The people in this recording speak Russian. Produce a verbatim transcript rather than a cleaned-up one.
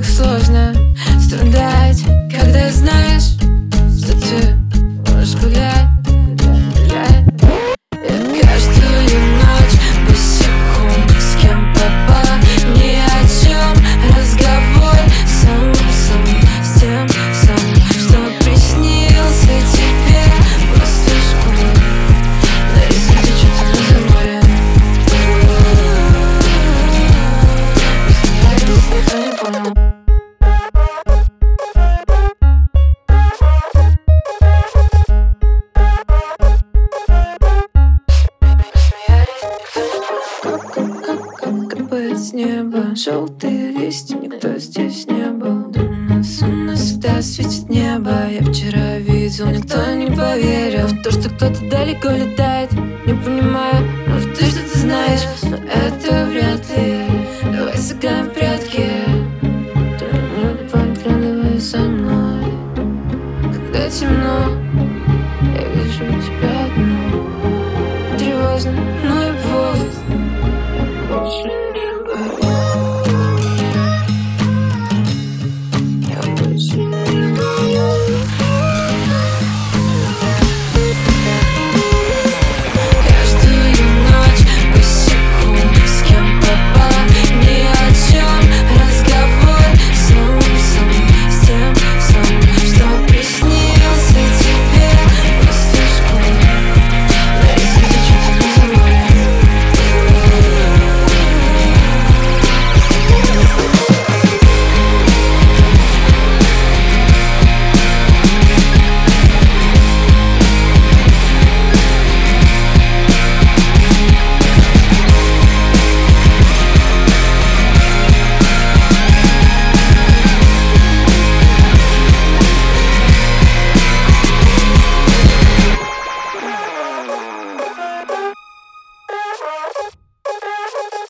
сложно страдать, когда знаешь, что ты можешь гулять, гулять, гулять. Я каждую ночь босиком, с кем попало, ни о чем. Разговор сам, сам, с тем самым, что приснился тебе после школы. Нарисуйте что-то на море. Никто не понял. Капает с неба желтые листья, никто здесь не был. Да у нас, у нас всегда светит небо. Я вчера видел, никто не поверил в то, что кто-то далеко летает.